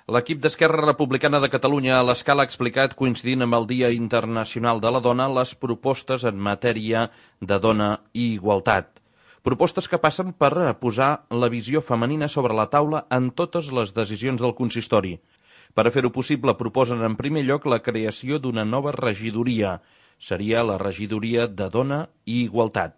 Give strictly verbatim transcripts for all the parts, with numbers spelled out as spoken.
L'equip d'Esquerra Republicana de Catalunya a l'Escala ha explicat, coincidint amb el Dia Internacional de la Dona, les propostes en matèria de dona i igualtat. Propostes que passen per posar la visió femenina sobre la taula en totes les decisions del consistori. Per a fer-ho possible, proposen en primer lloc la creació d'una nova regidoria. Seria la regidoria de Dona i Igualtat.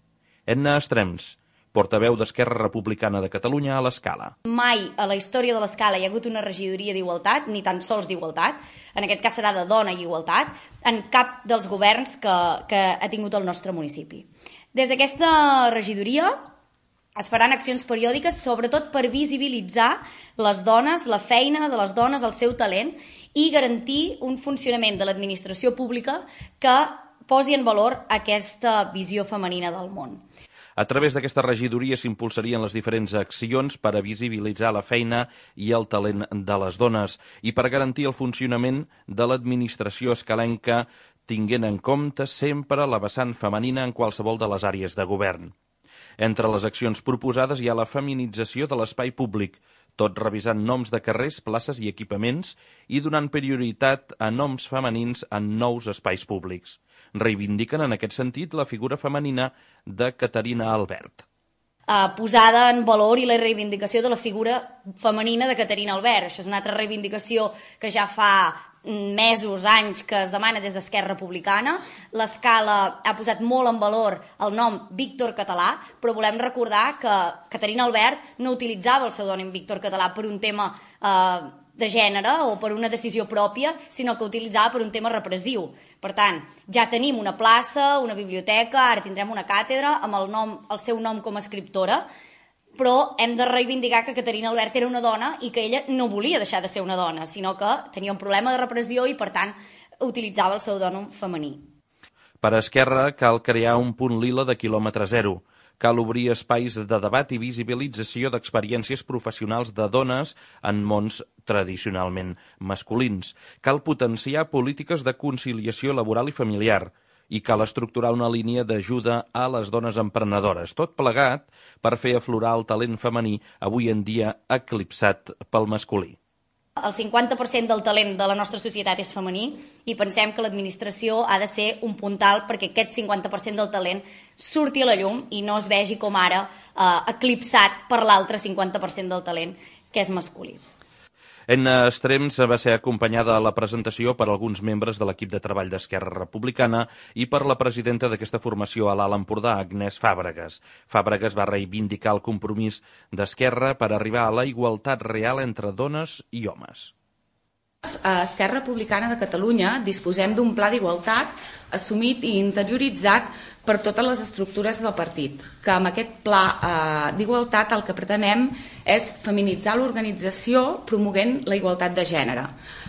Edna Estrems, portaveu d'Esquerra Republicana de Catalunya a l'Escala. Mai a la història de l'Escala hi ha hagut una regidoria d'igualtat, ni tan sols d'igualtat, en aquest cas serà de dona i igualtat, en cap dels governs que, que ha tingut el nostre municipi. Des d'aquesta regidoria es faran accions periòdiques, sobretot per visibilitzar les dones, la feina de les dones, el seu talent, i garantir un funcionament de l'administració pública que posi en valor aquesta visió femenina del món. A través d'aquesta regidoria s'impulsarien les diferents accions per a visibilitzar la feina i el talent de les dones i per garantir el funcionament de l'administració escalenca, tinguent en compte sempre la vessant femenina en qualsevol de les àrees de govern. Entre les accions proposades hi ha la feminització de l'espai públic, tot revisant noms de carrers, places i equipaments i donant prioritat a noms femenins en nous espais públics. Reivindiquen en aquest sentit la figura femenina de Caterina Albert. Uh, posada en valor i la reivindicació de la figura femenina de Caterina Albert. Això és una altra reivindicació que ja fa mesos, anys, que es demana des d'Esquerra Republicana. L'Escala ha posat molt en valor el nom Víctor Català, però volem recordar que Caterina Albert no utilitzava el pseudònim Víctor Català per un tema eh, de gènere o per una decisió pròpia, sinó que utilitzava per un tema repressiu. Per tant, ja tenim una plaça, una biblioteca, ara tindrem una càtedra amb el, nom, el seu nom com a escriptora, però hem de reivindicar que Caterina Albert era una dona i que ella no volia deixar de ser una dona, sinó que tenia un problema de repressió i, per tant, utilitzava el pseudònim femení. Per a Esquerra cal crear un punt lila de quilòmetre zero. Cal obrir espais de debat i visibilització d'experiències professionals de dones en mons tradicionalment masculins. Cal potenciar polítiques de conciliació laboral i familiar. I cal estructurar una línia d'ajuda a les dones emprenedores, tot plegat per fer aflorar el talent femení avui en dia eclipsat pel masculí. El cinquanta per cent del talent de la nostra societat és femení i pensem que l'administració ha de ser un puntal perquè aquest cinquanta per cent del talent surti a la llum i no es vegi com ara eh, eclipsat per l'altre cinquanta per cent del talent que és masculí. Edna Estrems va ser acompanyada a la presentació per alguns membres de l'equip de treball d'Esquerra Republicana i per la presidenta d'aquesta formació a l'Alt Empordà, Agnès Fàbregas. Fàbregas va reivindicar el compromís d'Esquerra per arribar a la igualtat real entre dones i homes. A Esquerra Republicana de Catalunya disposem d'un pla d'igualtat assumit i interioritzat per totes les estructures del partit, que amb aquest pla eh, d'igualtat el que pretenem és feminitzar l'organització promoguent la igualtat de gènere.